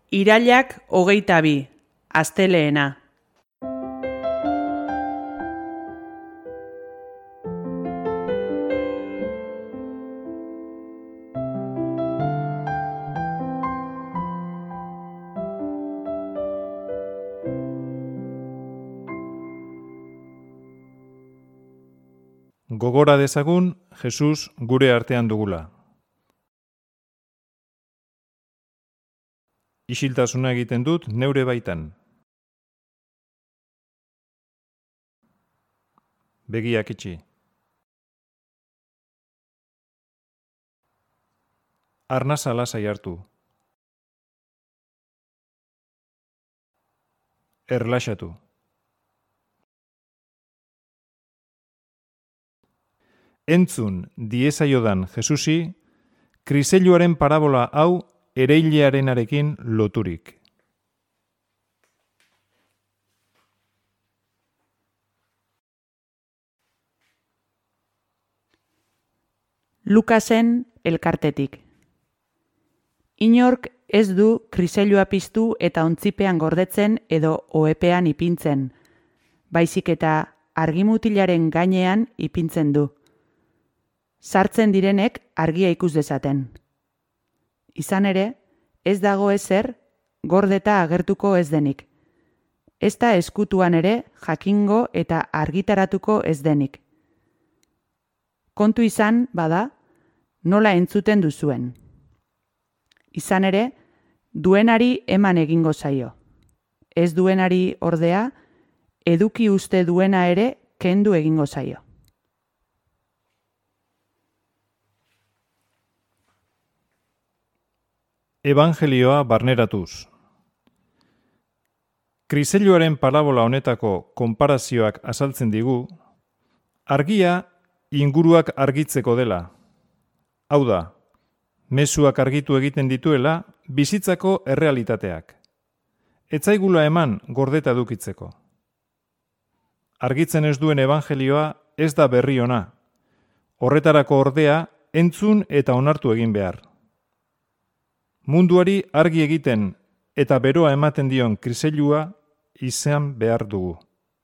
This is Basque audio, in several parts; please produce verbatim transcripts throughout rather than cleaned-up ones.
Irailak hogeita bi, astelehena. Gogora dezagun, Jesus gure artean dugula. Isiltasuna egiten dut neure baitan. Begiak itxi. Arnasa lasai hartu. Erlaxatu. Entzun diezaiodan Jesusi, kriseiluaren parabola hau ereilearenarekin loturik. Lukasen elkartetik. Inork ez du kriseilua piztu eta ontzipean gordetzen edo ohepean ipintzen, baizik eta argimutilaren gainean ipintzen du. Sartzen direnek argia ikus dezaten. Izan ere, ez dago ezer gordeta agertuko ez denik. Ezta eskutuan ere jakingo eta argitaratuko ez denik. Kontu izan, bada, nola entzuten duzuen. Izan ere, duenari eman egingo zaio. Ez duenari ordea, eduki uste duena ere kendu egingo zaio. Evangelioa barneratuz. Kriseiluaren parabola honetako konparazioak azaltzen digu, argia inguruak argitzeko dela. Hau da, mezuak argitu egiten dituela bizitzako errealitateak. Ez zaigula eman gordeta edukitzeko. Argitzen ez duen evangelioa ez da berri ona. Horretarako ordea entzun eta onartu egin behar. Munduari argi egiten eta beroa ematen dion kriseilua izan behar dugu.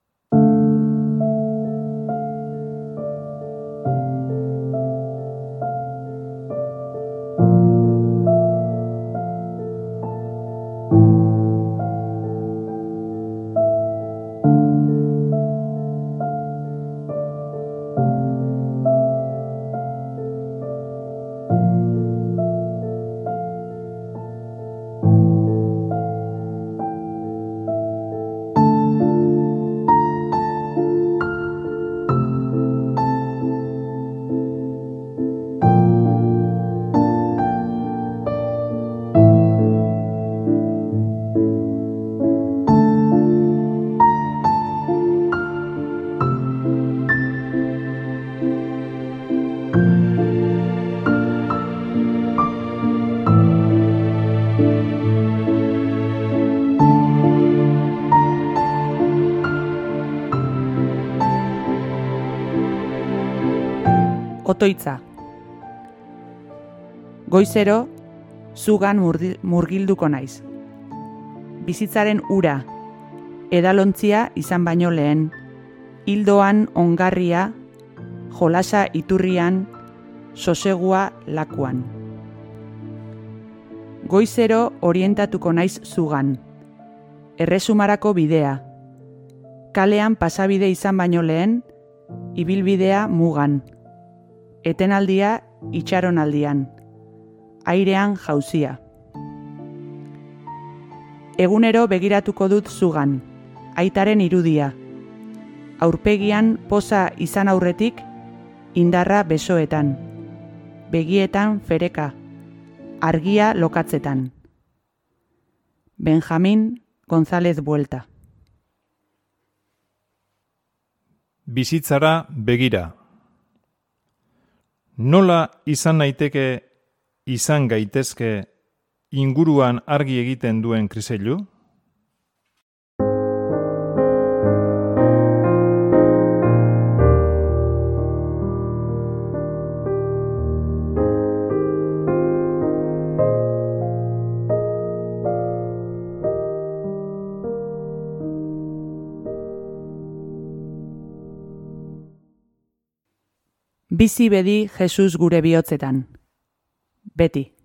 Otoitza. Goizero, zugan murgilduko naiz. Bizitzaren ura, edalontzia izan baino lehen, hildoan ongarria, jolasa iturrian, sosegua lakuan. Goizero orientatuko naiz zugan, erresumarako bidea, kalean pasabide izan baino lehen, ibilbidea mugan. Etenaldia itxaronaldian, airean jauzia. Egunero begiratuko dut zugan, aitaren irudia. Aurpegian poza izan aurretik, indarra besoetan. Begietan fereka, argia lokatzetan. Benjamin González Buelta. Bizitzara begira. Nola izan naiteke, izan gaitezke, inguruan argi egiten duen kriseilu? Bizi bedi Jesus gure bihotzetan. Beti.